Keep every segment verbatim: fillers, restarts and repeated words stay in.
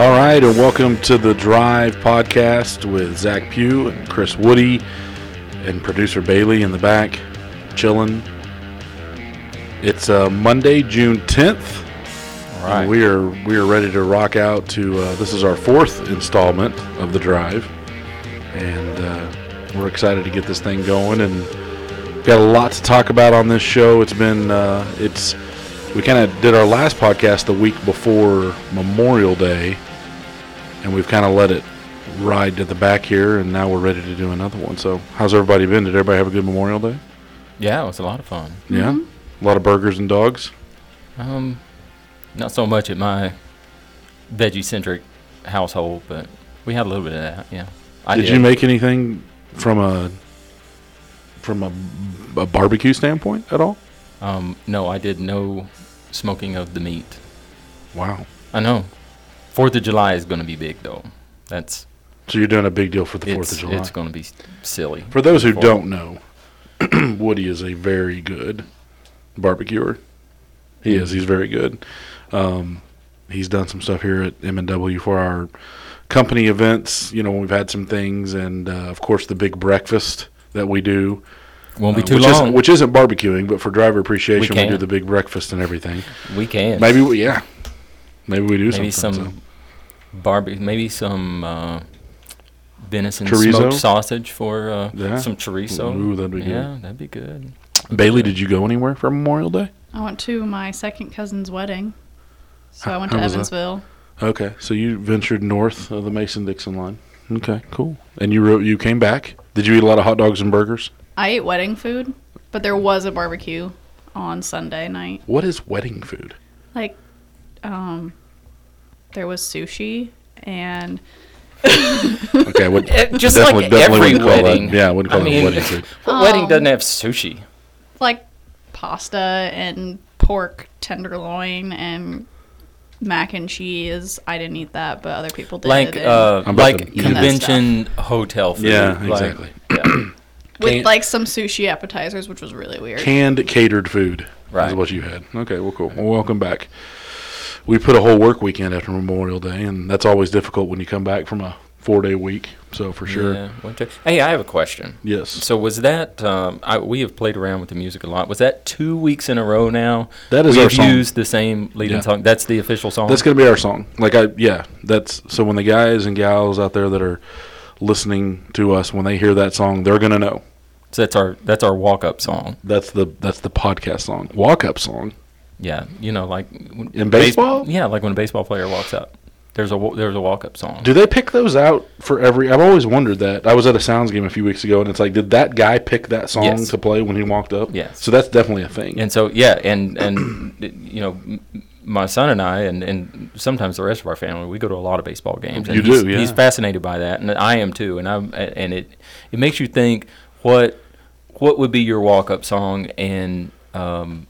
All right, and welcome to the Drive podcast with Zach Pugh and Chris Woody and producer Bailey in the back, chilling. It's uh, Monday, June tenth. All right. We are we are ready to rock out to. Uh, this is our fourth installment of the Drive, and uh, we're excited to get this thing going. And we've got a lot to talk about on this show. It's been uh, it's. We kind of did our last podcast the week before Memorial Day, and we've kind of let it ride to the back here, and now we're ready to do another one. So how's everybody been? Did everybody have a good Memorial Day? Yeah, it was a lot of fun. Yeah? Mm-hmm. A lot of burgers and dogs? Um, not so much at my veggie-centric household, but we had a little bit of that, yeah. I did, did you make anything from a from a, a barbecue standpoint at all? Um, no, I did no smoking of the meat. Wow. I know. Fourth of July is going to be big, though. That's so you're doing a big deal for the Fourth of July. It's going to be s- silly. For those who don't know, Woody is a very good barbecuer. He is. He's very good. Um, he's done some stuff here at M and W for our company events. You know, we've had some things, and uh, of course the big breakfast that we do. Won't be uh, too which long. Isn't, which isn't barbecuing, but for driver appreciation, we, we do the big breakfast and everything. We can. Maybe, we, yeah. Maybe we do maybe something. some barbecue. Maybe some uh, venison chorizo? smoked sausage for uh, Yeah. some chorizo. Ooh, that'd be yeah, good. Yeah, that'd be good. Bailey, did you go anywhere for Memorial Day? I went to my second cousin's wedding, so How- I went how to was that? Evansville. Okay, so you ventured north of the Mason-Dixon line. Okay, cool. And you wrote, you came back. Did you eat a lot of hot dogs and burgers? I ate wedding food, but there was a barbecue on Sunday night. What is wedding food? Like, um, there was sushi and Okay, I would It- just definitely, like definitely every wouldn't call wedding. That, yeah, I wouldn't call I it mean, wedding food. What wedding Um, doesn't have sushi? like pasta and pork tenderloin and mac and cheese. I didn't eat that, but other people did. Like and uh, I'm about like to- Eat that convention hotel food. Yeah, like- exactly. yeah. with can- like some sushi appetizers, which was really weird. Canned catered food is Right. what you had. Okay, well, cool. Well, welcome back. We put a whole work weekend after Memorial Day, and that's always difficult when you come back from a four-day week. So for sure, Yeah, winter- Hey, I have a question. yes. So was that? Um, I, we have played around with the music a lot. Was that two weeks in a row now? That is we our have song. used the same leading Yeah. song. That's the official song. That's gonna be our song. Like I, yeah. That's so when the guys and gals out there that are listening to us, when they hear that song, they're gonna know. So that's our that's our walk up song. That's the that's the podcast song, walk up song. Yeah, you know, like when- In base- baseball? yeah, like when a baseball player walks up. There's a wa- there's a walk up song. Do they pick those out for every? I've always wondered that. I was at a Sounds game a few weeks ago, and it's like, did that guy pick that song Yes. to play when he walked up? Yes. So that's definitely a thing. And so yeah, and and you know, m- my son and I, and, and sometimes the rest of our family, we go to a lot of baseball games. And You he's, do, yeah. He's fascinated by that, and I am too. And I'm and it it makes you think what what would be your walk up song. And um,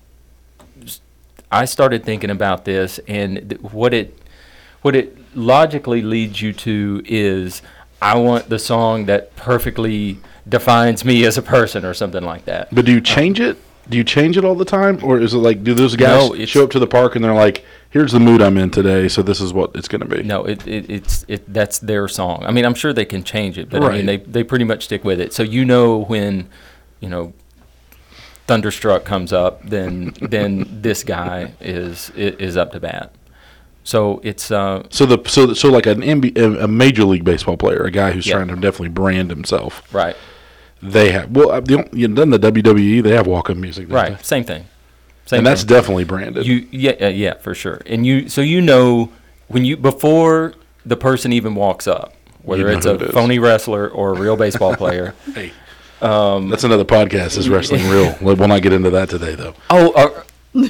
s- I started thinking about this, and th- what it what it logically leads you to is I want the song that perfectly defines me as a person, or something like that. But do you change it? Do you change it all the time, or is it like, do those guys No, it's- show up to the park and they're like, "Here's the mood I'm in today, so this is what it's going to be"? No, it, it it's it that's their song. I mean, I'm sure they can change it, but I mean, they Right. they pretty much stick with it. So you know when, you know, Thunderstruck comes up, then then this guy is i- is up to bat. So it's uh So the so so like an N B A, a major league baseball player, a guy who's Yeah. trying to definitely brand himself. right They have well, uh, the, on- you know, doesn't the W W E they have walk up music, don't right they? same thing. Same And that's thing. definitely branded. You yeah uh, yeah for sure. And you so you know when you before the person even walks up, whether know it's who a it is. phony wrestler or a real baseball player. hey, Um, that's another podcast. Is wrestling real? We'll not get into that today, though. Oh, are,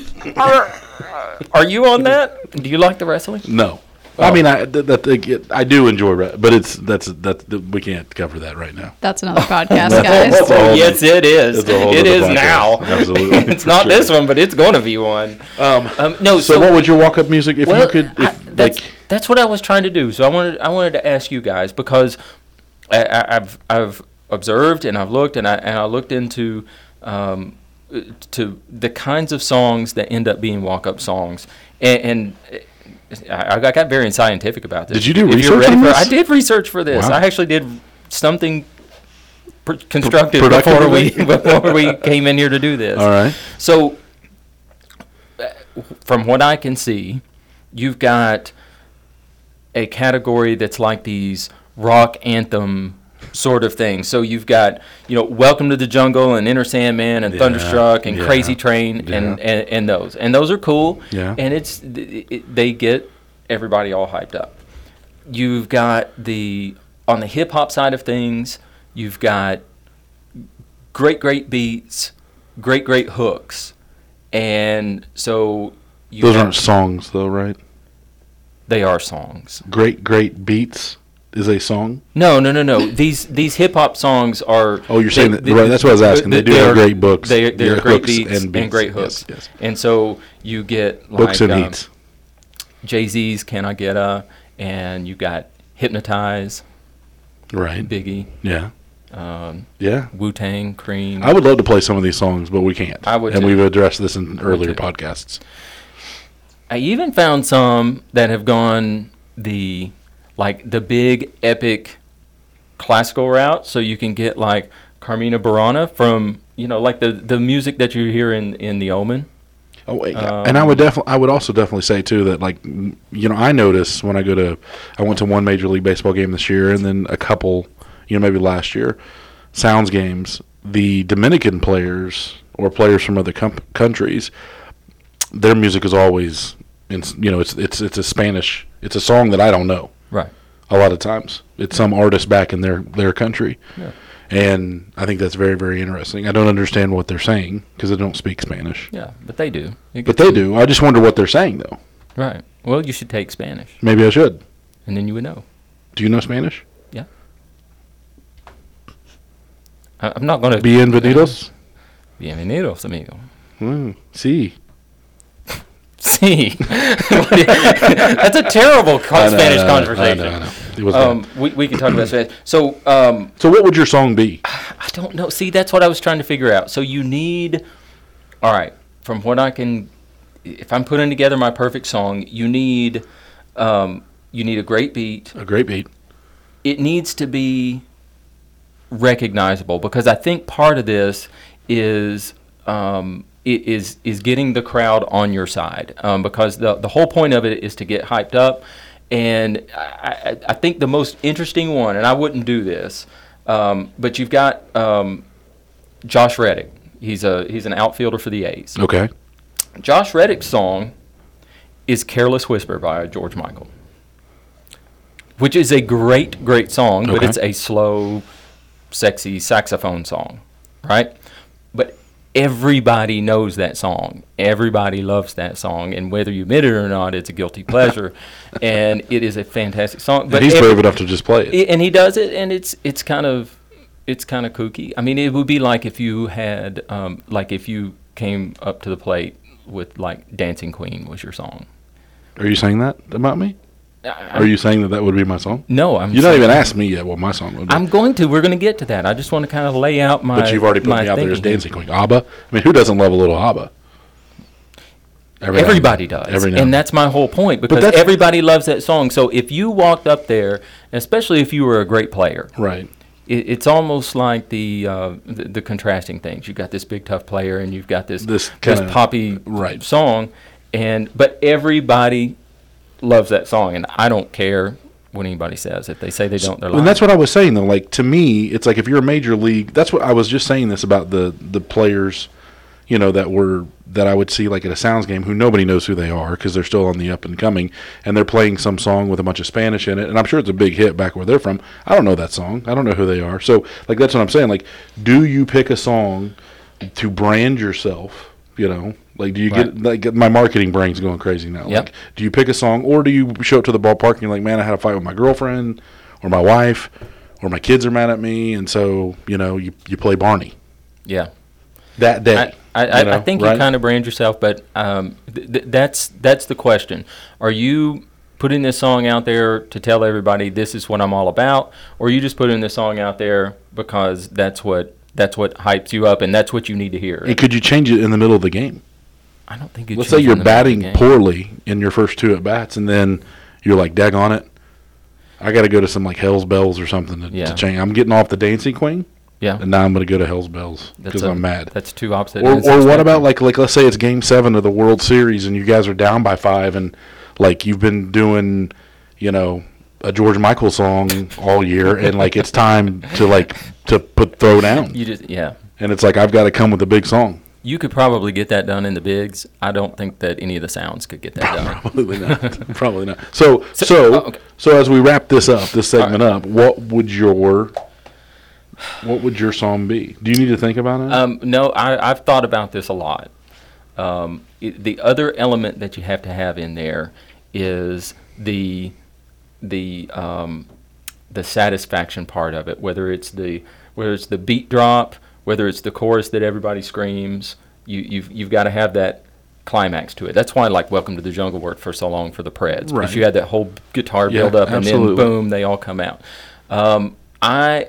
are, are you on that? Do you like the wrestling? No, Oh. I mean I that, that it, I do enjoy, re- but it's that's that we can't cover that right now. That's another podcast, That's guys. a whole- Yes, it is. It's a whole It other is podcast. now. Absolutely. It's For not sure. this one, but it's going to be one. Um, Um, no, so, so, what would your walk up music if well, you could? I, If, that's like, that's what I was trying to do. So I wanted I wanted to ask you guys because I, I, I've I've observed and I've looked and I and I looked into um, to the kinds of songs that end up being walk up songs, and, and I, I got very scientific about this. Did you do if research you're ready on for, this? I did research for this. Wow. I actually did something pr- constructive productive before we today? before we came in here to do this. All right. So, uh, from what I can see, you've got a category that's like these rock anthem sort of things. So you've got, you know, Welcome to the Jungle and Enter Sandman and Yeah, Thunderstruck and yeah, Crazy Train and, yeah. and, and those. And those are cool. Yeah. And it's it, it, they get everybody all hyped up. You've got the, on the hip-hop side of things, you've got great, great beats, great, great hooks. And so you Those have- aren't songs, though, right? They are songs. Great, great beats is a song. No, no, no, no. These these hip hop songs are. Oh, you're saying that- right, that's what I was asking. They do have great books. They they're Yeah, great hooks beats and and, beats. great Yes, hooks. yes. And so you get like Books and um, beats. Jay Z's "Can I Get a," and you got "Hypnotize," Right. Biggie, Yeah. um, Yeah. Wu Tang, Cream. I would love to play some of these songs, but we can't. I would And too. we've addressed this in earlier too. podcasts. I even found some that have gone the like the big epic classical route, so you can get like Carmina Burana from, you know, like the the music that you hear in in The Omen. Oh, yeah. Um, and I would definitely, I would also definitely say too that, like, m- you know, I notice when I go to, I went to one Major League Baseball game this year, and then a couple, you know, maybe last year, Sounds games. The Dominican players or players from other com- countries, their music is always, in, you know, it's it's it's a Spanish, it's a song that I don't know. Right. A lot of times, it's some artist back in their their country. Yeah. And I think that's very, very interesting. I don't understand what they're saying because I don't speak Spanish. Yeah, but they do. It But gets- they do. I just wonder what they're saying, though. Right. Well, you should take Spanish, Maybe I should. and then you would know. Do you know Spanish? Yeah. I, I'm not going to. Bienvenidos. Bienvenidos, amigo. Mm, sí. See, that's a terrible co- I know, Spanish I know, conversation. I know, I know. It was Um, bad. we we can talk about Spanish. So um, So what would your song be? I don't know. See, that's what I was trying to figure out. So you need, all right, from what I can, if I'm putting together my perfect song, you need, um, you need a great beat. A great beat. It needs to be recognizable, because I think part of this is um, i- is is getting the crowd on your side, um, because the the whole point of it is to get hyped up. And I, I, I think the most interesting one, and I wouldn't do this, um, but you've got um, Josh Reddick. He's a he's an outfielder for the A's. Okay. Josh Reddick's song is "Careless Whisper" by George Michael, which is a great, great song, but Okay. it's a slow, sexy saxophone song, right? But everybody knows that song. Everybody loves that song, and whether you admit it or not, it's a guilty pleasure, and it is a fantastic song. But he's every- brave enough to just play it. I- and he does it, and it's it's kind of it's kind of kooky. I mean, it would be like if you had um, like if you came up to the plate with like "Dancing Queen" was your song. Are you saying that about me? I, Are you saying that that would be my song? No, I'm. You not saying- even asked me yet what my song would be. I'm going to. We're going to get to that. I just want to kind of lay out my. but you've already put my me out there as thinking. Dancing Queen. ABBA? I mean, who doesn't love a little ABBA? Every now and Everybody then. does, Every now and that's my whole point, because that's- everybody loves that song. So if you walked up there, and especially if you were a great player, Right. it, it's almost like the, uh, the the contrasting things. You've got this big tough player, and you've got this This this kinda- poppy right. song, and but everybody loves that song, and I don't care what anybody says. If they say they don't, they're lying. And that's what I was saying, though. Like, to me, it's like if you're a major league, that's what I was just saying this about the, the players, you know, that were, that I would see like at a Sounds game who nobody knows who they are because they're still on the up and coming, and they're playing some song with a bunch of Spanish in it. And I'm sure it's a big hit back where they're from. I don't know that song. I don't know who they are. So, like, that's what I'm saying. Like, do you pick a song to brand yourself, you know? Like, do you Right. get, like, my marketing brain's going crazy now. Yep. Like, do you pick a song, or do you show up to the ballpark and you're like, man, I had a fight with my girlfriend or my wife or my kids are mad at me, and so, you know, you, you play Barney yeah. that day. I, I, I, you know, I think right? you kind of brand yourself, but um, th- th- that's that's the question. Are you putting this song out there to tell everybody this is what I'm all about, or are you just putting this song out there because that's what that's what hypes you up and that's what you need to hear? And could you change it in the middle of the game? I don't think. It let's say changed you're in the middle of the batting game. poorly in your first two at bats, and then you're like, daggone it, I got to go to some like Hell's Bells or something to, Yeah. to change. I'm getting off the Dancing Queen, Yeah, and now I'm going to go to Hell's Bells That's because a- I'm mad. that's two opposite. Or, ends or of the what spectrum. about like like let's say it's Game Seven of the World Series, and you guys are down by five, and like you've been doing, you know, a George Michael song all year, and like it's time to like to put throw down, You just yeah. and it's like I've got to come with a big song. You could probably get that done in the bigs. I don't think that any of the sounds could get that done. Probably not. Probably not. So so So- so, oh, okay. as we wrap this up, this segment up, what would your what would your song be? Do you need to think about it? Um, no, I, I've thought about this a lot. Um, it, the other element that you have to have in there is the the um, the satisfaction part of it. Whether it's the whether it's the beat drop, whether it's the chorus that everybody screams, you, you've you've got to have that climax to it. That's why, like, "Welcome to the Jungle" worked for so long for the Preds, because Right. you had that whole guitar Yeah, build up, and absolutely. then boom, they all come out. Um, I.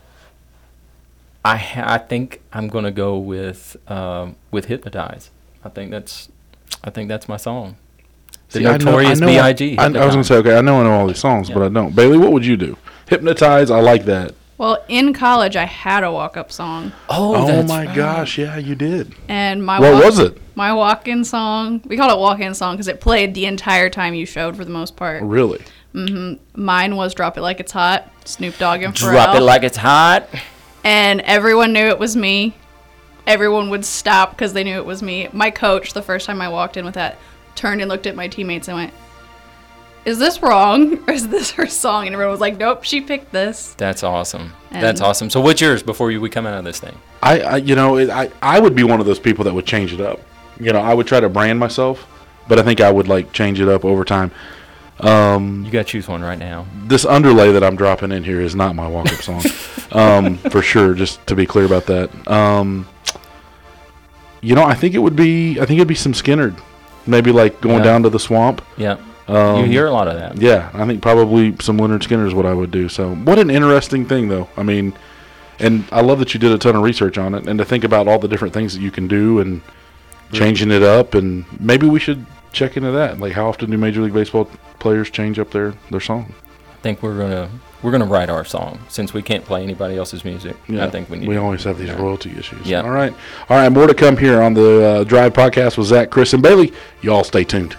I ha- I think I'm gonna go with um, with "Hypnotize." I think that's I think that's my song. The See, I know- Notorious I know- B I G I, I was going to say, okay, I know I know all these songs, but Yeah. I don't. Bailey, what would you do? Hypnotize, I like that. Well, in college, I had a walk-up song, Oh, Oh, that's my right. gosh, yeah, you did. and my What walk- was it? My walk-in song. We called it walk-in song because it played the entire time you showed for the most part. Really? Mine was "Drop It Like It's Hot," Snoop Dogg and Pharrell. Drop it like it's hot. And everyone knew it was me. Everyone would stop because they knew it was me. My coach, the first time I walked in with that, turned and looked at my teammates and went, "Is this wrong? Or is this her song?" And everyone was like, "Nope, she picked this." That's awesome. And- That's awesome. So what's yours before you, we come out of this thing? I, I you know, it, I, I would be one of those people that would change it up. You know, I would try to brand myself, but I think I would, like, change it up over time. Um, You got to choose one right now. this underlay that I'm dropping in here is not my walk-up song, um, for sure. Just to be clear about that. Um, you know, I think it would be. I think it'd be some Skynyrd, maybe like going Yeah. down to the swamp. Yeah. Um, you hear a lot of that. Yeah, I think probably some Leonard Skinner is what I would do. So, what an interesting thing, though. I mean, and I love that you did a ton of research on it, and to think about all the different things that you can do and changing it up, and maybe we should check into that. Like, how often do Major League Baseball players change up their their song? I think we're gonna we're gonna write our song since we can't play anybody else's music. I think we need. We to- always have these yeah. royalty issues. Yeah. All right. All right. More to come here on the uh, Drive Podcast with Zach, Chris, and Bailey. Y'all stay tuned.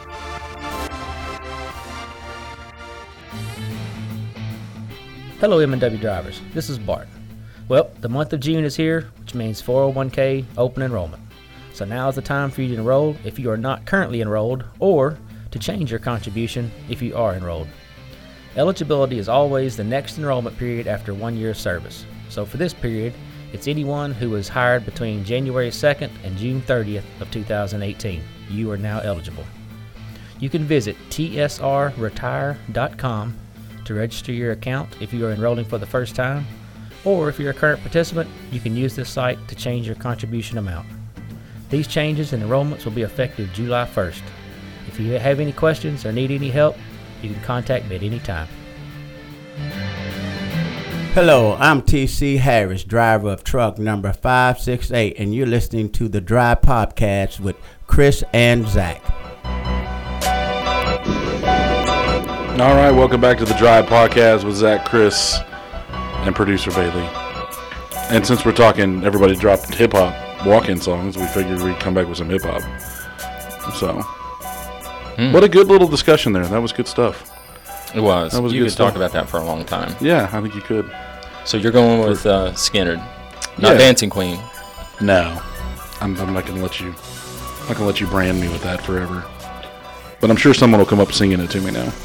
Hello M and W drivers, this is Bart. Well, the month of June is here, which means four oh one k open enrollment. So now is the time for you to enroll if you are not currently enrolled, or to change your contribution if you are enrolled. Eligibility is always the next enrollment period after one year of service. So for this period, it's anyone who was hired between January second and June thirtieth of two thousand eighteen. You are now eligible. You can visit T S R retire dot com to register your account if you are enrolling for the first time, or if you're a current participant, you can use this site to change your contribution amount. These changes and enrollments will be effective July first. If you have any questions or need any help, you can contact me at any time. Hello, I'm T C Harris, driver of truck number five six eight, and you're listening to the Drive Podcast with Chris and Zach. All right. Welcome back to the Drive Podcast with Zach, Chris, and producer Bailey. And since we're talking, everybody dropped hip hop walk-in songs. We figured we'd come back with some hip hop. So, Hmm. what a good little discussion there. That was good stuff. It was. That was you good could talk stuff. about that for a long time. Yeah, I think you could. So you're going with uh, Skynyrd, not Yeah. Dancing Queen. No, I'm, I'm not gonna let you. I'm not gonna let you brand me with that forever. But I'm sure someone will come up singing it to me now.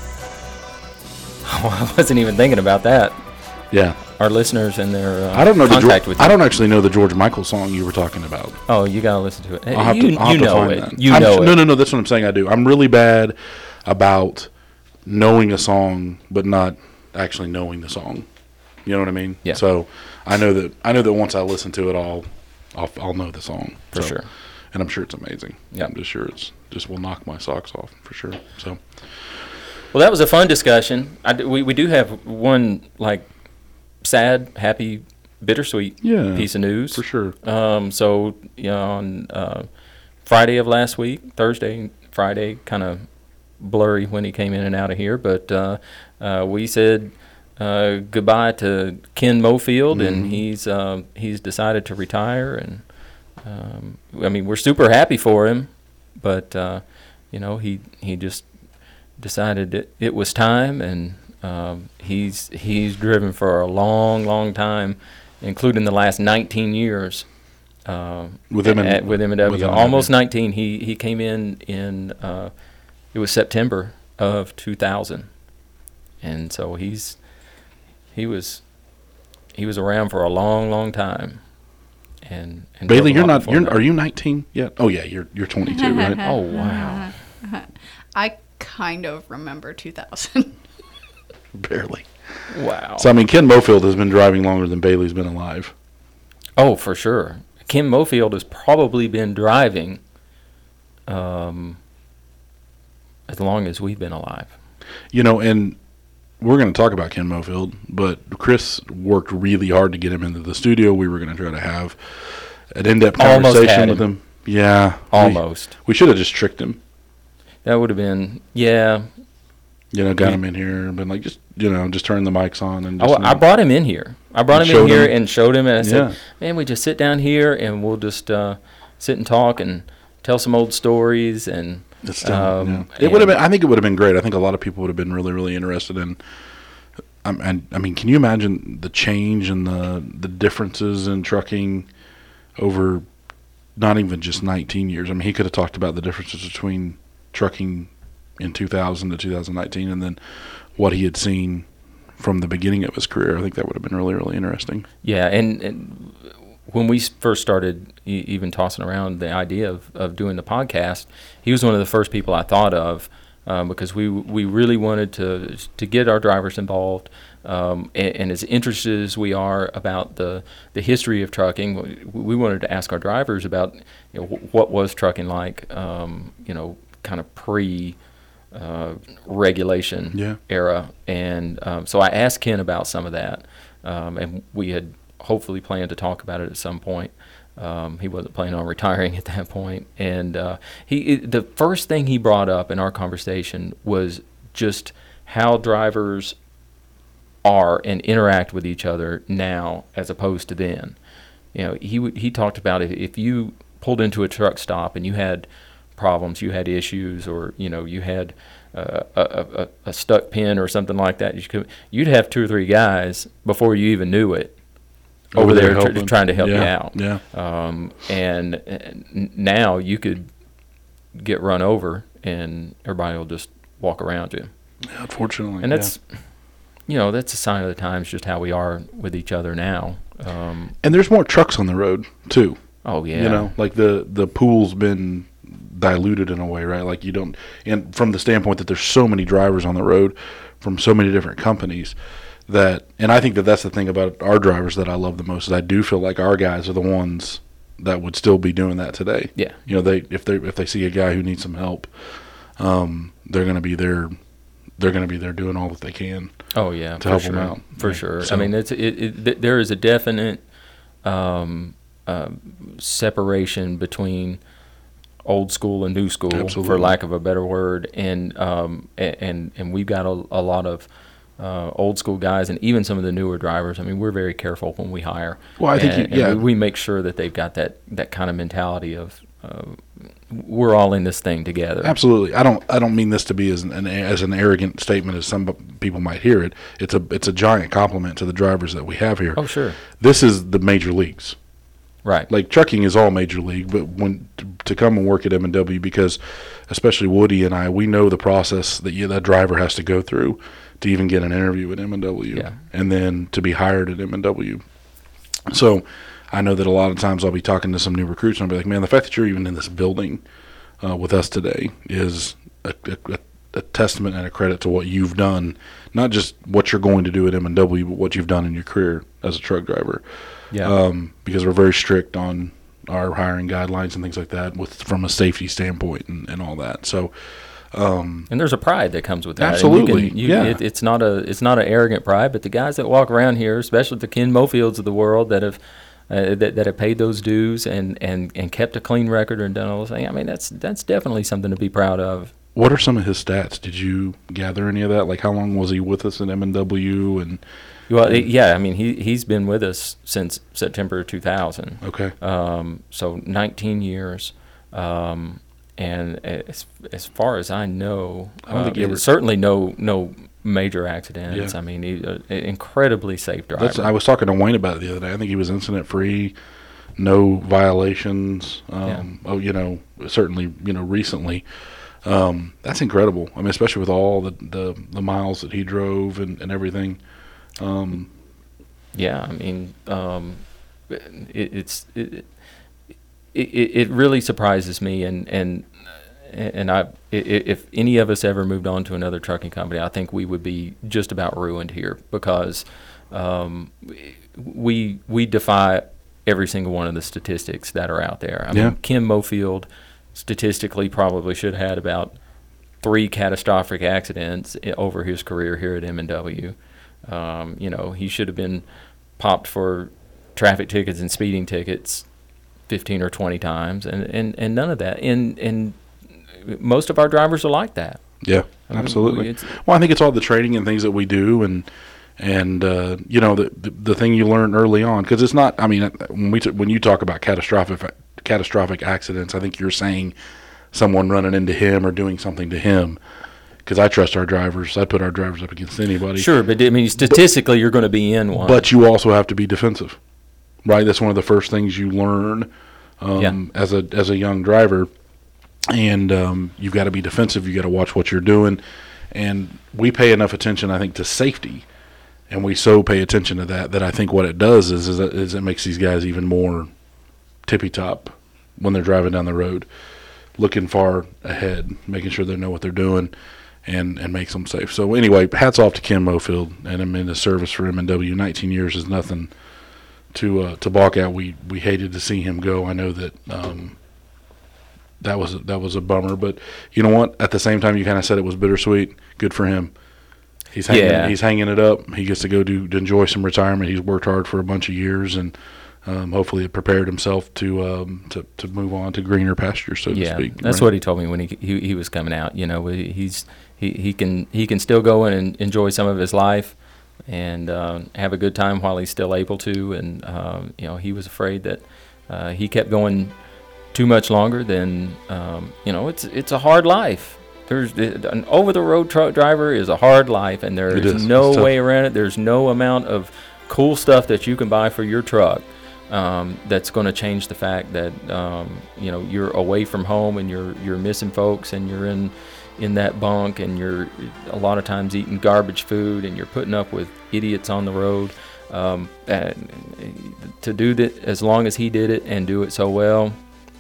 I wasn't even thinking about that. Yeah, Our listeners and their uh, I don't know the contact George, with you. I don't actually know the George Michael song you were talking about. Oh, you gotta listen to it. I'll have you to, I'll have you to know find it. that. You I'm know s- it. No, no, no. That's what I'm saying. I do. I'm really bad about knowing a song, but not actually knowing the song. You know what I mean? Yeah. So I know that I know that once I listen to it, I'll I'll, I'll know the song For So- sure. and I'm sure it's amazing. Yeah. I'm just sure it's just will knock my socks off for sure. So Well, that was a fun discussion. I d we we do have one like sad, happy, bittersweet Yeah, piece of news for sure. Um, so you know, on uh, Friday of last week, Thursday, Friday, kind of blurry when he came in and out of here, but uh, uh, we said uh, goodbye to Ken Mofield, Mhm. and he's uh, he's decided to retire, and um, I mean we're super happy for him, but uh, you know he he just decided it, it was time, and um, he's he's driven for a long, long time, including the last nineteen years. Uh, With M and- at, with M and W, with M and W. almost nineteen. He he came in in uh, it was September of two thousand, and so he's he was he was around for a long, long time. And, and Bailey, drove a you're lot not. before You're that. are you nineteen yet? Oh yeah, you're you're twenty-two, right? Oh wow, I kind of remember two thousand. Barely. wow. So I mean, Ken Mofield has been driving longer than Bailey's been alive. Oh, for sure. Kim Mofield has probably been driving um, as long as we've been alive. You know, and we're going to talk about Ken Mofield, but Chris worked really hard to get him into the studio. We were going to try to have an in-depth Almost conversation had with him. him. Yeah. we- Almost. We, should have just tricked him. That would have been, yeah. You know, got We- him in here and been like, just, you know, just turn the mics on. and I, just Oh, I brought him in here. I brought And him in showed here him? and showed him, and I said, Yeah. man, we just sit down here and we'll just uh, sit and talk and tell some old stories. And It's still, um, yeah. It would have and- been. I think it would have been great. I think a lot of people would have been really, really interested in. Um, and I mean, can you imagine the change and the the differences in trucking over not even just nineteen years? I mean, he could have talked about the differences between trucking in two thousand to two thousand nineteen, and then what he had seen from the beginning of his career. I think that would have been really, really interesting. Yeah, and, and when we s- first started e- even tossing around the idea of, of doing the podcast, he was one of the first people I thought of um, because we we really wanted to to get our drivers involved. Um, and, and as interested as we are about the, the history of trucking, we, we wanted to ask our drivers about you know, wh- what was trucking like, um, you know, kind of pre uh, regulation Yeah. era. And um, so I asked Ken about some of that, um, and we had hopefully planned to talk about it at some point. Um, he wasn't planning on retiring at that point. And uh, he it, the first thing he brought up in our conversation was just how drivers are and interact with each other now as opposed to then. You know, he would, he talked about if, if you pulled into a truck stop and you had problems, you had issues, or you know you had uh, a, a, a stuck pin or something like that, you could, you'd have two or three guys before you even knew it over, Over there there tr- helping. trying to help you Yeah, out. yeah. Um, and, and now you could get run over and everybody will just walk around you. Yeah, unfortunately. And that's, you know, that's a sign of the times, just how we are with each other now. Um, yeah. And there's more trucks on the road too. oh yeah, You know, like the the pool's been diluted in a way, right? Like you don't, and from the standpoint that there's so many drivers on the road from so many different companies that, and I think that that's the thing about our drivers that I love the most is I do feel like our guys are the ones that would still be doing that today. yeah, You know, they if they if they see a guy who needs some help, um, they're going to be there. They're going to be there doing all that they can. oh yeah, to for help sure, 'em out. for Yeah, sure. so- I mean, it's it, it, th- there is a definite um, uh, separation between old school and new school, Absolutely. for lack of a better word, and um, a- and and we've got a, a lot of uh, old school guys, and even some of the newer drivers. I mean, we're very careful when we hire. Well, I think and, you- yeah. and we, we make sure that they've got that that kind of mentality of uh, we're all in this thing together. Absolutely. I don't. I don't mean this to be as an, an as an arrogant statement as some people might hear it. It's a it's a giant compliment to the drivers that we have here. Oh sure, This is the major leagues. right. Like trucking is all major league, but when to, to come and work at M and W, because especially Woody and I, we know the process that you, that driver has to go through to even get an interview at M and W, Yeah. and then to be hired at M and W. So I know that a lot of times I'll be talking to some new recruits and I'll be like, man, the fact that you're even in this building uh, with us today is a, a, a testament and a credit to what you've done, not just what you're going to do at M and W, but what you've done in your career as a truck driver. Yeah. Um, because we're very strict on our hiring guidelines and things like that with from a safety standpoint and, and all that. So, um, And there's a pride that comes with that. And Absolutely, you can, you, yeah. It, it's not a it's not an arrogant pride, but the guys that walk around here, especially the Ken Mofields of the world that have uh, that, that have paid those dues and, and, and kept a clean record and done all those things. I mean, that's that's definitely something to be proud of. What are some of his stats? Did you gather any of that? Like, how long was he with us at M and W? And well, yeah, I mean, he he's been with us since September two thousand. Okay. Um, so nineteen years. Um, and as as far as I know, I don't think he uh, ever- certainly no no major accidents. Yeah. I mean, he's an incredibly safe driver. That's, I was talking to Wayne about it the other day. I think he was incident free, no violations. Um, Oh, you know, certainly, you know, recently. Um, that's incredible. I mean, especially with all the, the, the miles that he drove and, and everything. Um, Yeah, I mean, um, it, it's it, it it really surprises me, and and and I if any of us ever moved on to another trucking company, I think we would be just about ruined here because um, we we defy every single one of the statistics that are out there. I Yeah. mean, Kim Mofield statistically probably should have had about three catastrophic accidents i- over his career here at M and W. Um, you know, he should have been popped for traffic tickets and speeding tickets fifteen or twenty times, and, and, and none of that. And and most of our drivers are like that. yeah, I mean, absolutely. it's- Well, I think it's all the training and things that we do, and and uh, you know the, the the thing you learn early on, because it's not. I mean, when we t- when you talk about catastrophic catastrophic accidents, I think you're saying someone running into him or doing something to him. Because I trust our drivers, I put our drivers up against anybody. Sure, but I mean, statistically, you're going to be in one. But you also have to be defensive, right? That's one of the first things you learn um, as a as a young driver, and um, you've got to be defensive. You got to watch what you're doing, and we pay enough attention, I think, to safety, and we so pay attention to that that I think what it does is is it, is it makes these guys even more tippy top when they're driving down the road, looking far ahead, making sure they know what they're doing. And, and makes them safe. So anyway, hats off to Kim Mofield and him in the service for M and W. nineteen years is nothing to uh, to balk at. We we hated to see him go. I know that um, that was a, that was a bummer. But you know what? At the same time, you kind of said it was bittersweet. Good for him. He's hanging Yeah. he's hanging it up. He gets to go do to enjoy some retirement. He's worked hard for a bunch of years, and um, hopefully prepared himself to um, to to move on to greener pastures, so yeah, to speak. that's right? what he told me when he, he he was coming out. You know, he- he's he, he can he can still go in and enjoy some of his life and uh, have a good time while he's still able to. And uh, you know, he was afraid that uh, he kept going too much longer. Then um, you know, it's it's a hard life. There's an over-the-road truck driver is a hard life, and there It is is. no It's tough. way around it. There's no amount of cool stuff that you can buy for your truck um, that's going to change the fact that um, you know you're away from home and you're you're missing folks and you're in in that bunk and you're a lot of times eating garbage food and you're putting up with idiots on the road. Um, and to do that as long as he did it and do it so well,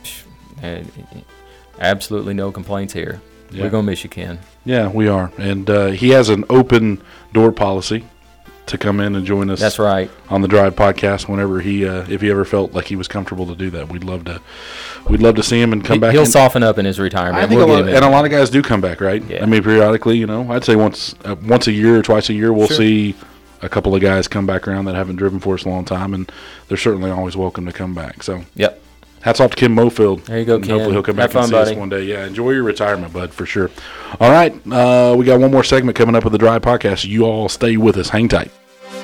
uh, absolutely no complaints here. Yeah. We're gonna miss you, Ken. Yeah, we are. And uh, he has an open door policy to come in and join us. That's right. On the Drive podcast whenever he, uh, if he ever felt like he was comfortable to do that. We'd love to, we'd love to see him and come He- back. He'll in. soften up in his retirement. I think We'll a get lot, him in. and a lot of guys do come back, right? Yeah. I mean, periodically, you know, I'd say once, uh, once a year or twice a year, we'll Sure. see a couple of guys come back around that haven't driven for us a long time, and they're certainly always welcome to come back. So, Yep. hats off to Kim Mofield. There you go, And Ken. Hopefully he'll come Have back and fun, see us buddy. one day. Yeah, enjoy your retirement, bud, for sure. All right, uh, we got one more segment coming up with the Drive podcast. You all stay with us. Hang tight.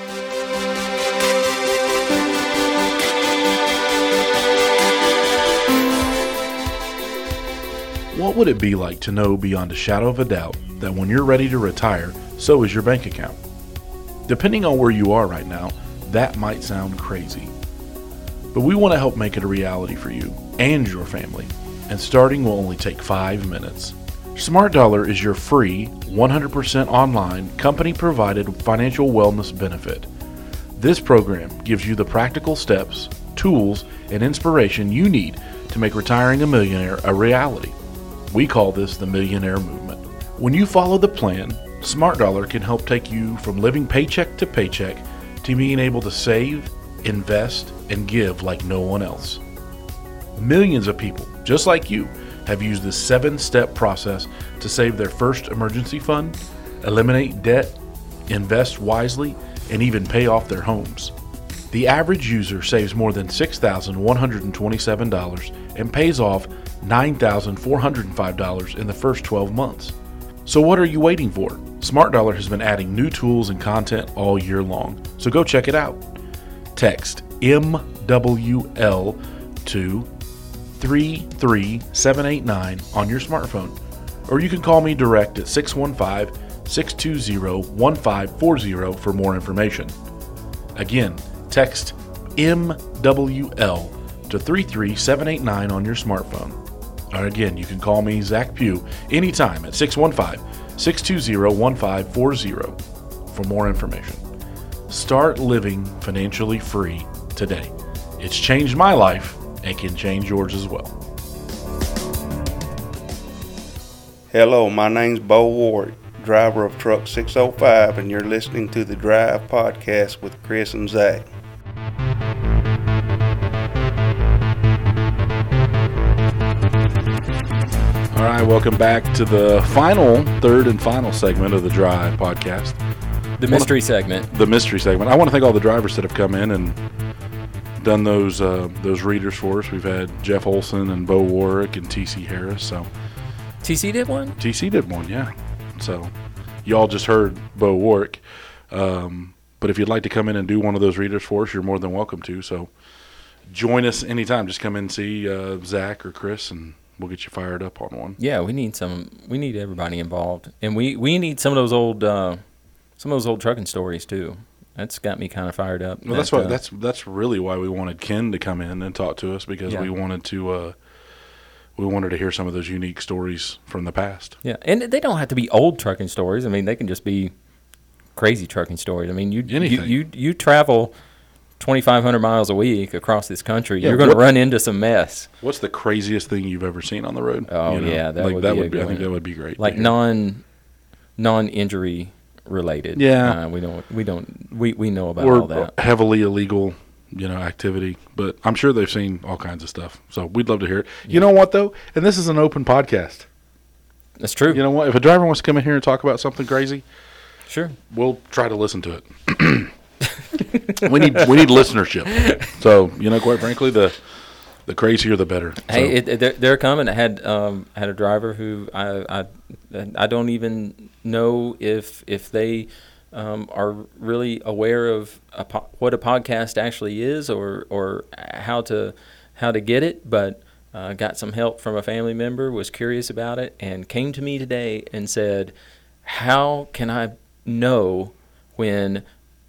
What would it be like to know beyond a shadow of a doubt that when you're ready to retire, so is your bank account? Depending on where you are right now, that might sound crazy. But we want to help make it a reality for you and your family, and starting will only take five minutes. Smart Dollar is your free, one hundred percent online, company-provided financial wellness benefit. This program gives you the practical steps, tools, and inspiration you need to make retiring a millionaire a reality. We call this the Millionaire Movement. When you follow the plan, Smart Dollar can help take you from living paycheck to paycheck to being able to save, invest, and give like no one else. Millions of people, just like you, have used this seven-step process to save their first emergency fund, eliminate debt, invest wisely, and even pay off their homes. The average user saves more than six thousand one hundred twenty-seven dollars and pays off nine thousand four hundred five dollars in the first twelve months. So what are you waiting for? SmartDollar has been adding new tools and content all year long, so go check it out. Text M W L to three three seven eight nine on your smartphone, or you can call me direct at six one five, six two zero, one five four zero for more information. Again, text M W L to three three seven eight nine on your smartphone. Or again, you can call me, Zach Pugh, anytime at six one five, six two zero, one five four zero for more information. Start living financially free today. It's changed my life and can change yours as well. Hello, my name's Bo Ward, driver of Truck six oh five, and you're listening to the Drive Podcast with Chris and Zach. All right, welcome back to the final, third and final segment of the Drive Podcast. The mystery segment. The mystery segment. I want to thank all the drivers that have come in and done those uh, those readers for us. We've had Jeff Olson and Bo Warwick and T C Harris. So T C did one? T C did one, yeah. So y'all just heard Bo Warwick. Um, but if you'd like to come in and do one of those readers for us, you're more than welcome to. So join us anytime. Just come in and see uh, Zach or Chris, and we'll get you fired up on one. Yeah, we need some. We need everybody involved, and we, we need some of those old uh, some of those old trucking stories too. That's got me kind of fired up. Well, that, that's why. Uh, that's that's really why we wanted Ken to come in and talk to us, because Yeah. we wanted to. Uh, we wanted to hear some of those unique stories from the past. Yeah, and they don't have to be old trucking stories. I mean, they can just be crazy trucking stories. I mean, you you Anything. you, you travel twenty-five hundred miles a week across this country. Yeah, You're going to what- run into some mess. What's the craziest thing you've ever seen on the road? Oh, You know, yeah, that like would that be a would be. good I think one. that would be great. to Like hear. non non injury related. Yeah. uh, we don't we don't we, we know about or all that. heavily illegal, you know, activity. But I'm sure they've seen all kinds of stuff. So we'd love to hear it. You know what though? And this is an open podcast. That's true. You know what? If a driver wants to come in here and talk about something crazy, Sure. we'll try to listen to it. we need we need listenership. So you know, quite frankly, the the crazier the better. Hey, So, it, it, they're, they're coming. I had um, had a driver who I, I I don't even know if if they um, are really aware of a po- what a podcast actually is, or or how to how to get it. But uh, got some help from a family member, was curious about it, and came to me today and said, "How can I know when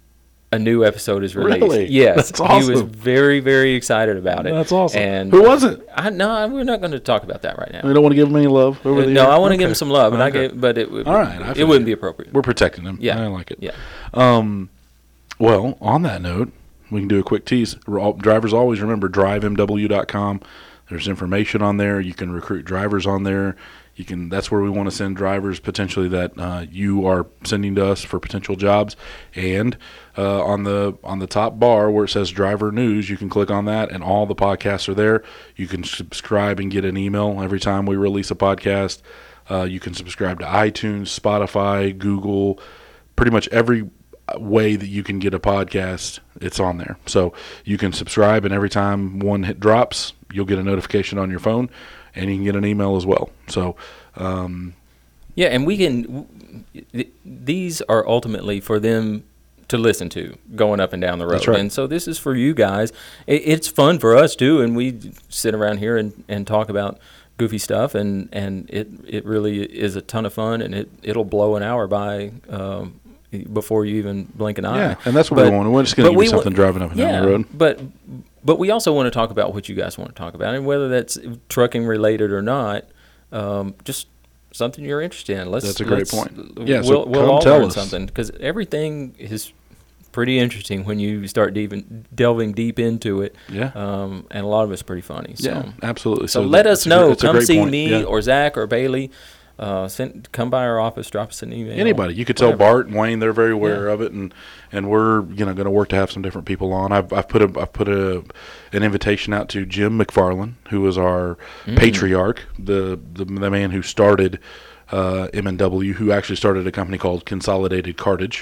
a new episode is released?" Really? Yes, That's he was awesome. very, very excited about it. That's awesome. And Who was it? I no, we're not going to talk about that right now. We don't want to give him any love over Uh, the no, air? I want to give Okay. him some love, and I Okay. gave, but it would, All right, I it feel wouldn't you. be appropriate. We're protecting him. Yeah. I like it. Yeah, Um, well, on that note, we can do a quick tease. We're all, drivers always remember drive M W dot com. There's information on there. You can recruit drivers on there. You can. That's where we want to send drivers potentially that uh, you are sending to us for potential jobs. And uh, on the on the top bar where it says Driver News, you can click on that, and all the podcasts are there. You can subscribe and get an email every time we release a podcast. Uh, you can subscribe to iTunes, Spotify, Google, pretty much every way that you can get a podcast, it's on there. So you can subscribe, and every time one hit drops, you'll get a notification on your phone, and you can get an email as well. So um, yeah, and we can. w- th- These are ultimately for them to listen to going up and down the road, That's right. and so this is for you guys. It, it's fun for us too, and we sit around here and, and talk about goofy stuff, and, and it it really is a ton of fun, and it it'll blow an hour by. Um, before you even blink an eye. yeah, and that's what But- we want. We're just going but to give we you wa- something driving up and yeah, down the road. But but we also want to talk about what you guys want to talk about, and whether that's trucking related or not, um, just something you're interested in. Let's. That's a great let's- point. Yeah, so we'll, we'll come all tell learn us. something, because everything is pretty interesting when you start deep delving deep into it. Yeah. Um, and a lot of it's pretty funny. So. Yeah, absolutely. So, So let that's us a gr- know. it's a Come great see point. me Yeah. or Zach or Bailey. Uh, send, come by our office, drop us an email. Anybody. You could tell whatever. Bart and Wayne; they're very aware of it, and and we're you know going to work to have some different people on. I've I've put a I've put a an invitation out to Jim McFarland, who is our Mm. patriarch, the, the the man who started uh, M and W, who actually started a company called Consolidated Cartage,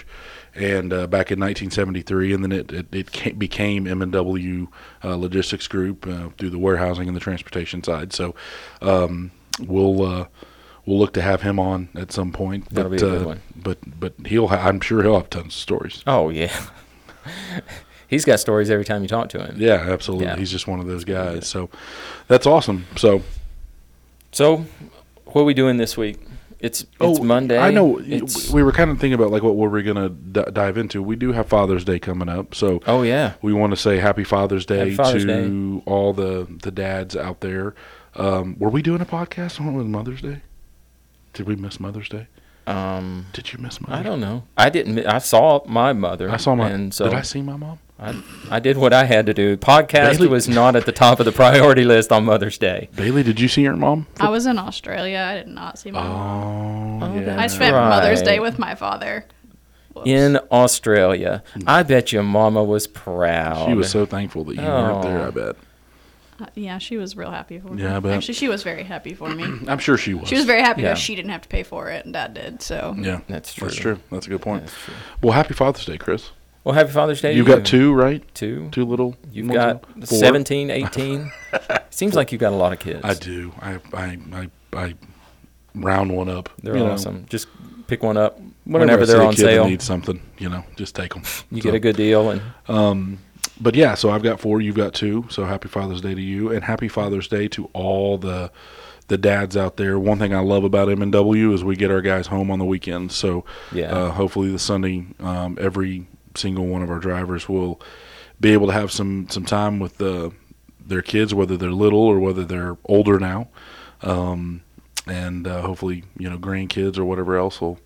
and uh, back in nineteen seventy-three, and then it it, it ca- became M and W uh, Logistics Group uh, through the warehousing and the transportation side. So um, we'll uh, we'll look to have him on at some point. That'll but, be a good uh, one. But but he'll ha- I'm sure he'll have tons of stories. Oh yeah, he's got stories every time you talk to him. Yeah, absolutely. Yeah. He's just one of those guys. So that's awesome. So So, what are we doing this week? It's it's Monday. I know. It's, We were kind of thinking about like what were we going to d- dive into. We do have Father's Day coming up, so oh yeah. we want to say Happy Father's Day Happy Father's to all the the dads out there. Um, were we doing a podcast on Mother's Day? Did we miss Mother's Day? Um, Did you miss Mother's I don't know. I didn't. mi- I saw my mother. Day? I saw my. And so did I see my mom? I, I did what I had to do. Podcast Bailey- was not at the top of the priority list on Mother's Day. Bailey, did you see your mom? I was in Australia. I did not see my mom. Oh, Oh, yeah. that's I spent right. Mother's Day with my father. Whoops. In Australia, I bet your mama was proud. She was so thankful that you weren't there. Oh. I bet. Uh, yeah, she was real happy for me. Yeah, I bet. Actually, she was very happy for me. I'm sure she was. She was very happy Yeah. because she didn't have to pay for it, and Dad did. So Yeah, That's true. That's true. That's a good point. That's true. Well, Happy Father's Day, Chris. Well, happy Father's Day. to You've you. got two, right? Two. Two little. You've ones? got Four? seventeen, eighteen. Seems like you've got a lot of kids. I do. I I I, I round one up. They're you know. awesome. Just pick one up Whenever, whenever I see they're a on kid that sale. needs something, you know, just take them. You get a good deal, and Um, but yeah, so I've got four. You've got two. So happy Father's Day to you, and happy Father's Day to all the the dads out there. One thing I love about M and W is we get our guys home on the weekends. So yeah, uh, hopefully the Sunday, um, every single one of our drivers will be able to have some some time with the their kids, whether they're little or whether they're older now, um, and uh, hopefully you know grandkids or whatever else will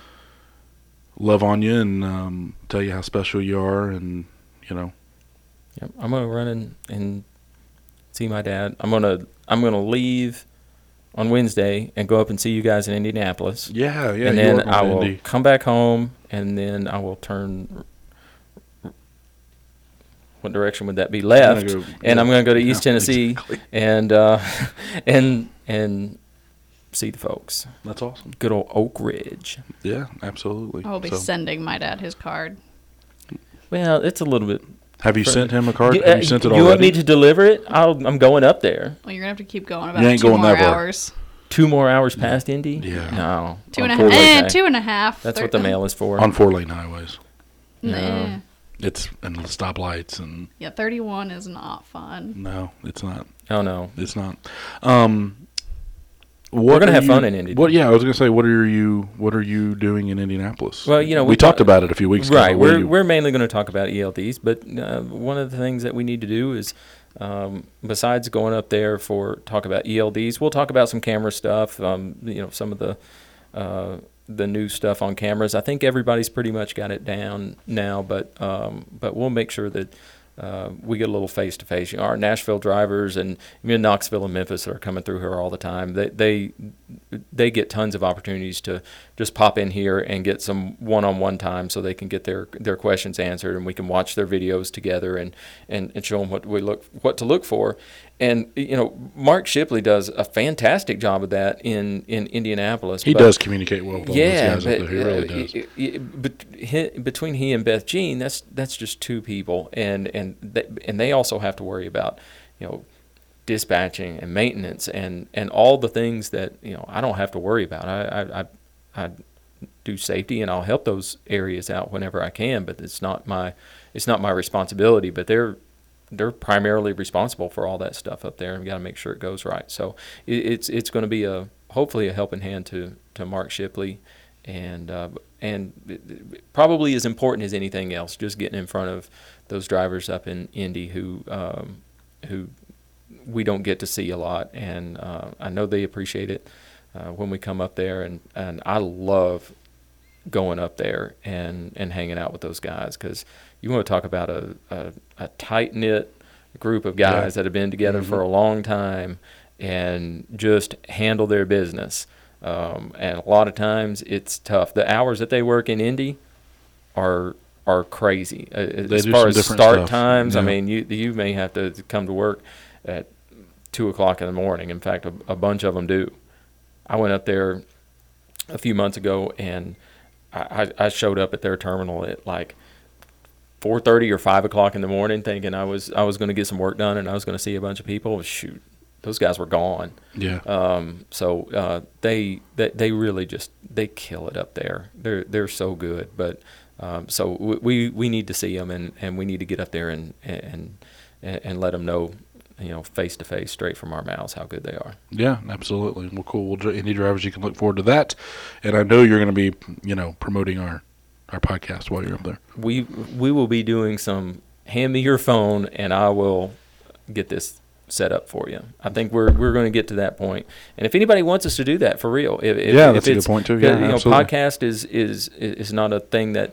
love on you and um, tell you how special you are, and you know. yep. I'm gonna run in and see my dad. I'm gonna I'm gonna leave on Wednesday and go up and see you guys in Indianapolis. Yeah, yeah. and you then work I with will Indy. come back home, and then I will turn. What direction would that be? I'm gonna Left, go- and I'm going to go to East Yeah, Tennessee, exactly. and uh, and and see the folks. That's awesome. Good old Oak Ridge. Yeah, absolutely. I will be So, sending my dad his card. Well, it's a little bit. have you for- sent him a card? You, Have uh, you sent it you already? want me to deliver it? I'll, I'm going up there. Well, you're gonna have to keep going about You ain't two going more that far. hours. Two more hours past Indy? Yeah. No. Two on and a four half. ways, Eh, eh? two and a half. That's Thir- what the mail is for. on four lane highways. Nah. It's and the stoplights and Yeah, thirty-one is not fun. no, it's not. Oh no. It's not. Um, what We're gonna are have you- fun in Indy. What? Yeah, I was gonna say, what are you? What are you doing in Indianapolis? Well, you know, we, we talked talk- about it a few weeks ago. Right. but what are We're you- we're mainly going to talk about E L Ds, but uh, one of the things that we need to do is, um, besides going up there for talk about E L Ds, we'll talk about some camera stuff. Um, you know, some of the uh, the new stuff on cameras. I think everybody's pretty much got it down now, but um, but we'll make sure that. Uh, we get a little face to face. You know, our Nashville drivers and even Knoxville and Memphis that are coming through here all the time. They they they get tons of opportunities to just pop in here and get some one-on-one time, so they can get their their questions answered, and we can watch their videos together and, and, and show them what we look what to look for. And you know, Mark Shipley does a fantastic job of that in, in Indianapolis. he but- does communicate well with all yeah, those guys but, up there. He really uh, does. y- y- bet- he- between he and Beth Jean, that's that's just two people, and and they, and they also have to worry about, you know, dispatching and maintenance and, and all the things that you know I don't have to worry about. I I, I I do safety and I'll help those areas out whenever I can, but it's not my it's not my responsibility. But they're they're primarily responsible for all that stuff up there, and we got to make sure it goes right. So it, it's it's going to be a hopefully a helping hand to, to Mark Shipley, and uh, and it- it probably as important as anything else, just getting in front of those drivers up in Indy who um, who we don't get to see a lot, and uh, I know they appreciate it uh, when we come up there, and, and I love going up there and, and hanging out with those guys, because you want to talk about a, a, a tight-knit group of guys Yeah. that have been together Mhm. for a long time and just handle their business. Um, and a lot of times it's tough. The hours that they work in Indy are are crazy. Uh, They as do far some as different start stuff. times, I Yeah. mean, you you may have to come to work at two o'clock in the morning. In fact, a, a bunch of them do. I went up there a few months ago, and I, I showed up at their terminal at like four thirty or five o'clock in the morning, thinking I was I was going to get some work done and I was going to see a bunch of people. Shoot, those guys were gone. Yeah. Um, so uh, they, they they really just they kill it up there. They're they're so good. But um, so we we need to see them, and, and we need to get up there and and and let them know, you know, face to face, straight from our mouths, how good they are. Yeah, absolutely. Well, cool. Well, Indy drivers, you can look forward to that. And I know you're going to be, you know, promoting our, our podcast while you're up there. We we will be doing some, hand me your phone, and I will get this set up for you. I think we're we're going to get to that point. And if anybody wants us to do that, for real. If, if, yeah, if that's a good point, too. Yeah, you know, absolutely. podcast is, is, is not a thing that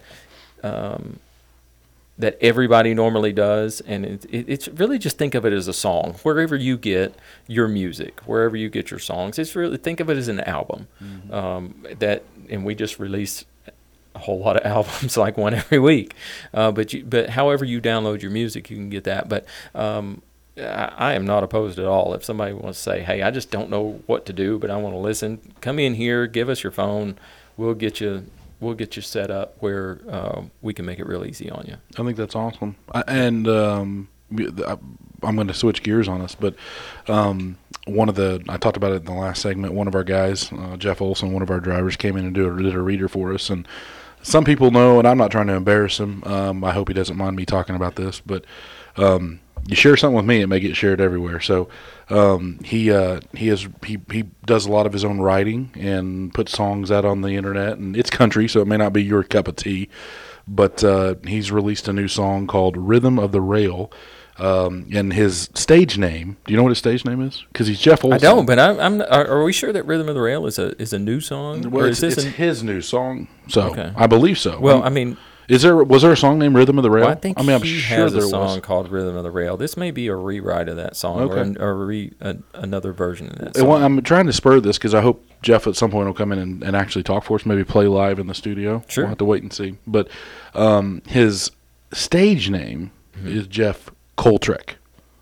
um, – that everybody normally does, and it, it, it's really just think of it as a song. Wherever you get your music, wherever you get your songs, it's really think of it as an album. Mm-hmm. Um, that, and we just release a whole lot of albums, like one every week. Uh, but you, but however you download your music, you can get that. But um, I, I am not opposed at all. If somebody wants to say, "Hey, I just don't know what to do, but I want to listen," come in here, give us your phone, we'll get you. We'll get you set up where uh, we can make it real easy on you. I think that's awesome. I, and um, I, I'm going to switch gears on us, but um, one of the, I talked about it in the last segment, one of our guys, uh, Jeff Olson, one of our drivers, came in and did a, did a reader for us. And some people know, and I'm not trying to embarrass him. Um, I hope he doesn't mind me talking about this, but um, you share something with me, it may get shared everywhere. So um, he uh, he has he he does a lot of his own writing and puts songs out on the internet, and it's country, so it may not be your cup of tea. But uh, he's released a new song called "Rhythm of the Rail," um, and his stage name. Do you know what his stage name is? Because he's Jeff Olson. I don't, but I'm. I'm are, are we sure that "Rhythm of the Rail" is a is a new song? Well, or it's, is this it's an, his new song, so Okay. I believe so. well, I'm- I mean, Is there was there a song named "Rhythm of the Rail"? well, I think I mean, I'm he sure has there a song was. called "Rhythm of the Rail." This may be a rewrite of that song, or, Okay. an, or re, a, another version of that And song. well, I'm trying to spur this because I hope Jeff at some point will come in and, and actually talk for us, maybe play live in the studio. Sure. We'll have to wait and see. But um, his stage name Mm-hmm. is Jeff Coltrek.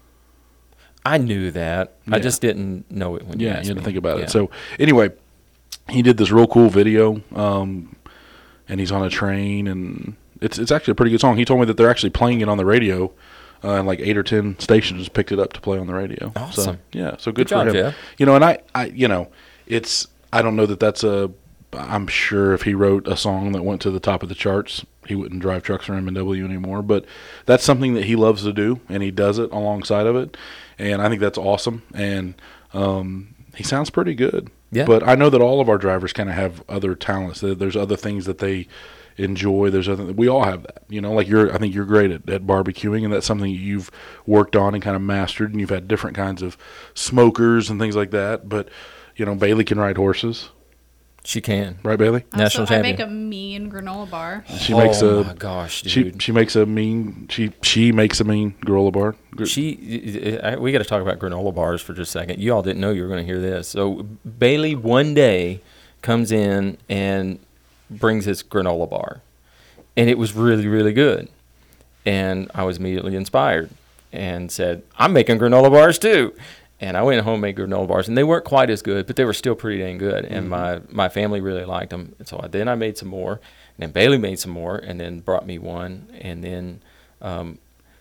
I knew that. I Yeah. just didn't know it when you Yeah, asked you had to me. think about Yeah. it. So anyway, he did this real cool video, um, and he's on a train, and it's it's actually a pretty good song. He told me that they're actually playing it on the radio, uh, and like eight or ten stations picked it up to play on the radio. So, Awesome. yeah, so Good good, for job, him. Jeff. You know, and I, I, you know, it's I don't know that that's a. I'm sure if he wrote a song that went to the top of the charts, he wouldn't drive trucks for M and W anymore. But that's something that he loves to do, and he does it alongside of it. And I think that's awesome. And um, he sounds pretty good. Yeah. But I know that all of our drivers kind of have other talents. There- There's other things that they enjoy. There's other. We all have that. You know, like you're. I think you're great at, at barbecuing, and that's something you've worked on and kind of mastered. And you've had different kinds of smokers and things like that. But you know, Bailey can ride horses, She can. right, Bailey? National Also, I champion. make a mean granola bar. She makes oh a. my gosh, She dude. she makes a mean she she makes a mean granola bar. Gr- She, I, we got to talk about granola bars for just a second. You all didn't know you were going to hear this. So Bailey one day comes in and brings this granola bar, and it was really, really good. And I was immediately inspired and said, "I'm making granola bars too." And I went home and made granola bars, and they weren't quite as good, but they were still pretty dang good. And my, my family really liked them. And so I, then I made some more, and then Bailey made some more, and then brought me one, and then um,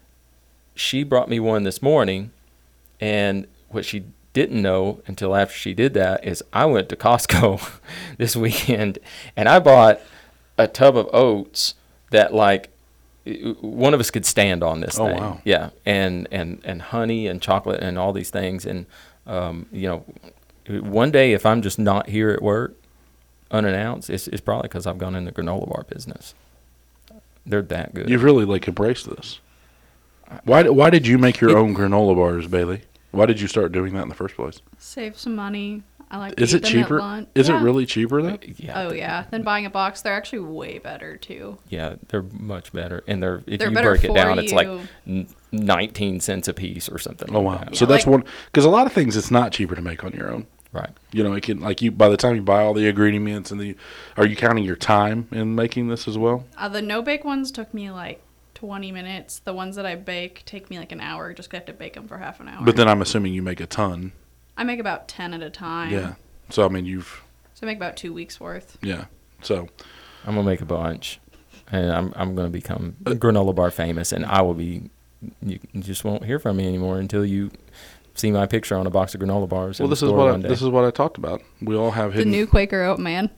she brought me one this morning, and what she didn't know until after she did that is I went to Costco this weekend, and I bought a tub of oats that, like, one of us could stand on this Oh, thing. wow. Yeah, and, and, and honey and chocolate and all these things. And, um, you know, one day if I'm just not here at work unannounced, it's, it's probably because I've gone in the granola bar business. They're that good. You've really like embraced this. Why why did you make your own granola bars, Bailey? Why did you start doing that in the first place? Save some money. I like to Is eat it them cheaper? At lunch. Is Yeah. it really cheaper though? yeah. Oh yeah. Then buying a box, they're actually way better too. Yeah, they're much better, and they're if They're you better break it for down, it's like you. n- nineteen cents a piece or something. Oh like wow! that. So Yeah, that's like- one because a lot of things it's not cheaper to make on your own. Right. You know, it can like you by the time you buy all the ingredients and the are you counting your time in making this as well? Uh, the no bake ones took me like twenty minutes. The ones that I bake take me like an hour. Just 'cause I have to bake them for half an hour. But then I'm assuming you make a ton. I make about ten at a time. Yeah. So I mean you've So I make about two weeks worth. yeah. So I'm gonna make a bunch, and I'm I'm gonna become granola bar famous, and I will be. You just won't hear from me anymore until you see my picture on a box of granola bars. Well, in the this is store what I, one day. this is what I talked about. We all have The hidden. new Quaker Oat man.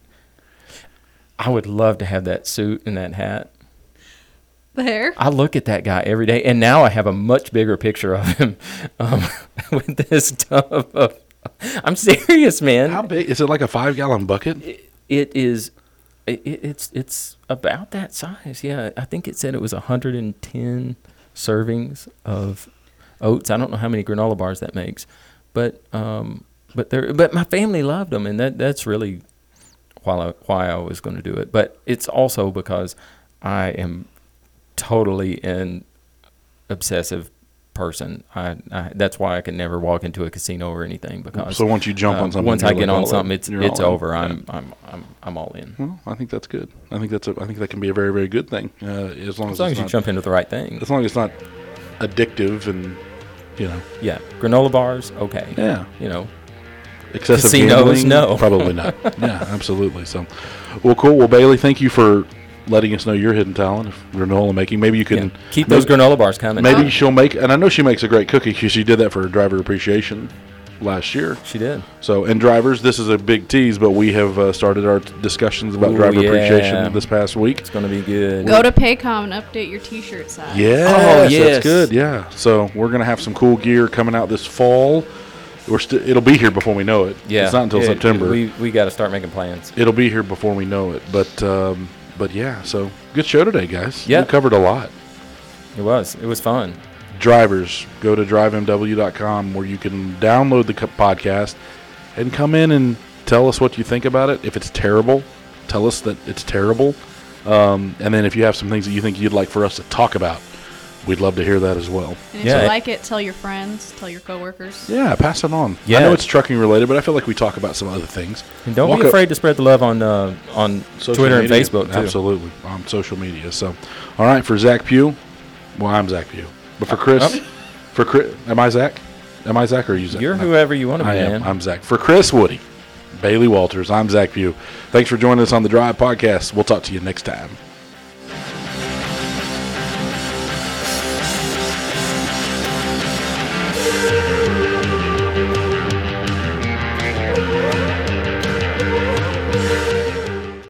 I would love to have that suit and that hat. The hair. I look at that guy every day, and now I have a much bigger picture of him um, with this tub of. I'm serious, man. How big is it? Like a five gallon bucket? It, it is. It, it's it's about that size. Yeah, I think it said it was one hundred ten servings of oats. I don't know how many granola bars that makes, but um, but there. But my family loved them, and that that's really why I, why I was going to do it. But it's also because I am totally an obsessive person. I, I that's why I can never walk into a casino or anything because So once you jump uh, on something, once you're I get like on all something, in. it's You're it's all in. over. Yeah. I'm I'm I'm I'm all in. Well, I think that's good. I think that's a, I think that can be a very very good thing. Uh, as long as, As long it's as you not, jump into the right thing. as long as it's not addictive and you know Yeah, granola bars, okay. yeah You know, excessive Casinos, gambling, no. probably not. Yeah, absolutely. So, well, cool. Well, Bailey, thank you for letting us know your hidden talent of granola making. Maybe you can yeah. keep those maybe, granola bars coming. maybe Uh, she'll make, and I know she makes a great cookie because she did that for driver appreciation last year. she did. So, and drivers, this is a big tease, but we have uh, started our t- discussions about Ooh, driver yeah. appreciation this past week. It's going to be good. Go to Paycom and update your T-shirt size. Yes, Oh, that's yes. good. Yeah. So we're gonna have some cool gear coming out this fall. We're still. It'll be here before we know it. Yeah, It's not until it- September. We we got to start making plans. It'll be here before we know it. But um, but yeah. So good show today, guys. Yeah. We covered a lot. It was. It was fun. Drivers, go to drive m w dot com where you can download the co- podcast and come in and tell us what you think about it. If it's terrible, tell us that it's terrible. Um, and then if you have some things that you think you'd like for us to talk about, we'd love to hear that as well. And if Yeah. you like it, tell your friends, tell your coworkers. Yeah, pass it on. I Yeah. know it's trucking related, but I feel like we talk about some other things. And don't Walk be up- afraid to spread the love on uh, on Social Twitter media, and Facebook too. Absolutely, on social media. So, all right, for Zach Pugh, well, I'm Zach Pugh, but for Chris, Uh, for Chris, am I Zach? Am I Zach or are you Zach? You're No. whoever you want to be, I am. man. I'm Zach. For Chris Woody, Bailey Walters, I'm Zach Pugh. Thanks for joining us on the Drive Podcast. We'll talk to you next time.